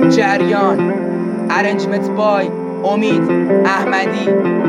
جریان ارنجمنت بای امید احمدی.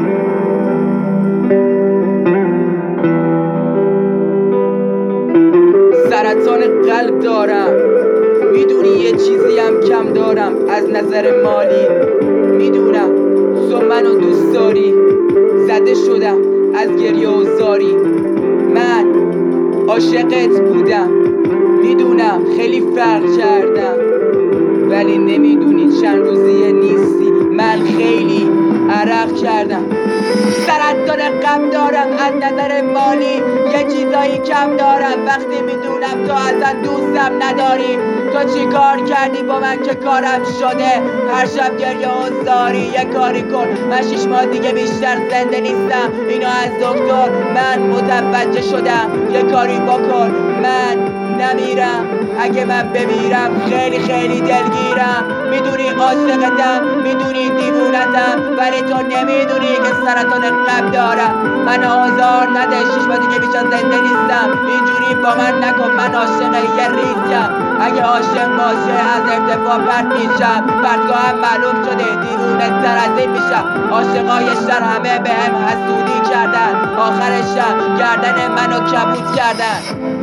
سرطان قلب دارم، میدونی یه چیزی هم کم دارم از نظر مالی. میدونم تو منو دوست داری، زده شدم از گریه و زاری. من عاشقت بودم، میدونم خیلی فرق کردم، ولی نمیدونی چند روزیه نیستی. من خیلی عرق کردم. سرطان غم دارم از نظر مالی، یه چیزایی کم دارم وقتی میدونم تو اصلا دوستم نداری. تو چی کار کردی با من که کارم شده؟ هر شب گریه و زاری. یه کاری کن، من 6 ماه دیگه بیشتر زنده نیستم، اینو از دکتر من متوجه شدم. یه کاری بکن، من نمیرم. اگه من بمیرم خیلی خیلی دلگیرم. میدونی عاشقتم، میدونی دیوونتم، ولی تو نمیدونی که سرطان قلب دارم. من آزار نده، 6 ماه دیگه بیشتر زنده نیستم. اینجوری با من نکن، من عاشق یه ریزم. اگه عاشق باشه از ارتفاع پرت میشم، پرتگاهم معلوم شده، دیوونه تر از این میشم. عاشقای شهر همه بهم حسودی کردن، آخرشم گردن منو کبود کردن.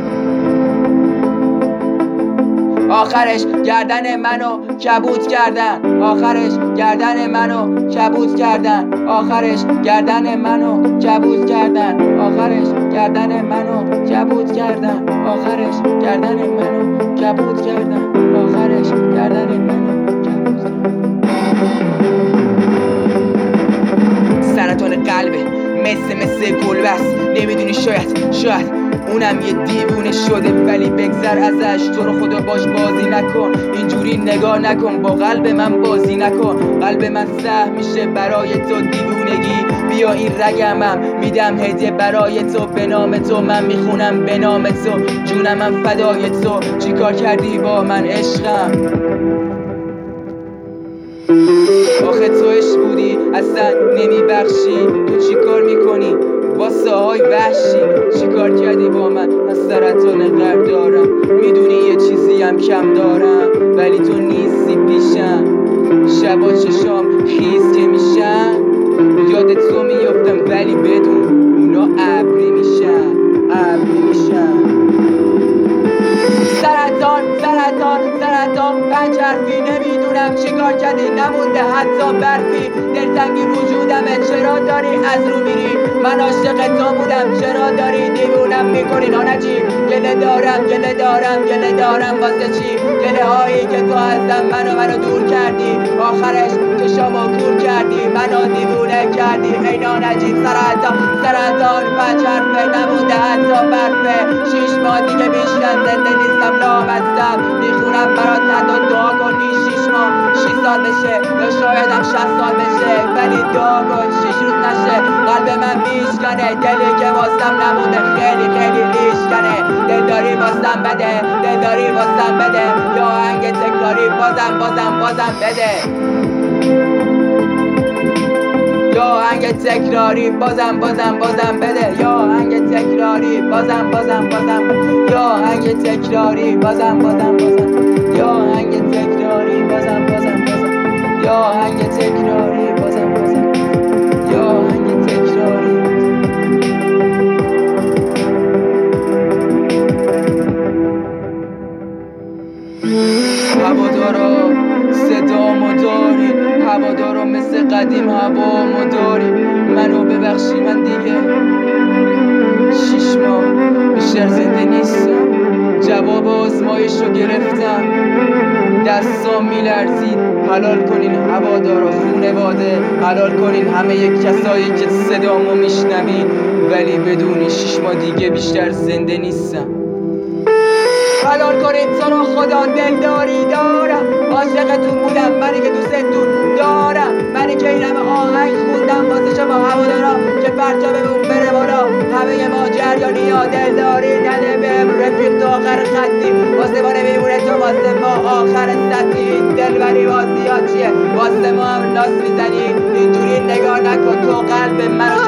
آخرش گردن منو کبود کردن. آخرش گردن منو کبود کردن. آخرش گردن منو کبود کردن. آخرش گردن منو کبود کردن. آخرش گردن منو کبود کردن. آخرش گردن منو کبود کردن. سرطان قلبه مثل گلبست، نمیدونی شاید اونم یه دیوونه شده، ولی بگذر ازش. تو رو خدا باش بازی نکن، اینجوری نگاه نکن، با قلب من بازی نکن. قلب من سهم میشه برای تو دیوونگی. بیا این رگمم میدم هدیه برای تو، به نام تو من میخونم، به نام تو جونم من فدای تو. چی کار کردی با من عشقم؟ آخه تو عشق بودی اصلا نمیبخشی. تو چی کار میکنی واسه های وحشی؟ چی کار کردی با من؟ من سرطان قلب دارم، میدونی یه چیزی هم کم دارم، ولی تو نیستی پیشم. شبا چشام خیز که میشن، یاد تو میافتم، ولی بدون اونا ابری میشن. سرطان پنج حرفی، نمیدونم چی کار کردی، نمونده حتی برفی. دلتنگی وجودمه، چرا داری از رو میری؟ من عاشق تو بودم، چرا داری دیوونم میکنی؟ نانجی گله دارم واسه چی؟ گله هایی که تو ازم منو دور کردی. آخرش چشامو کور کردی، منو دیوونه کردی. ای نانجی سرطان پنج حرفه، نمونده حتی برفه. 6 ماه دیگه بیشتر زنده نیستم، لامصب میخونم برات حتی دعا کن. این 6 ماه 6 سال بشه، یا شاید هم 60 سال بشه، ولی دعا کن 6 روز نشه. قلب من میشکنه، دلی که واسم نمونده خیلی خیلی لیشکنه. دلداری واسم بده، یا آهنگ تکراری بازم بده. یا آهنگ تکراری بازم بده. یا آهنگ تکراری بازم یا آهنگ تکراری بازم یا آهنگ تکراری بازم یا آهنگ تکراری بازم یا آهنگ تکراری. هوادارا صدامو داری، هوادارا مثل قدیم هوامو داری. منو ببخشی، من دیگه 6 ماه بیشتر زنده نیستم. جواب آزمایشو گرفتم، دستام میلرزید. حلال کنین هوادارا، خونواده حلال کنین همه کسایی که صدامو میشنوین، ولی بدونی 6 ماه دیگه بیشتر زنده نیستم. حلال کنین تو رو خدا، دلداری دارم، عاشقتون بودم، منی که دوستتون دارم، منی که این همه آهنگ خوندم واسه شما هوادارا که پرچممون بره بالا. همه ما جریانی ها، دلداری نده بهم رفیق تو آخر خطی، واسه ما نمیمونه تو، واسه ما آخر سطحی. دلبری بازی ها چیه؟ واسه ما هم لاس میزنی، اینجوری نگاه نکن، تو قلب منو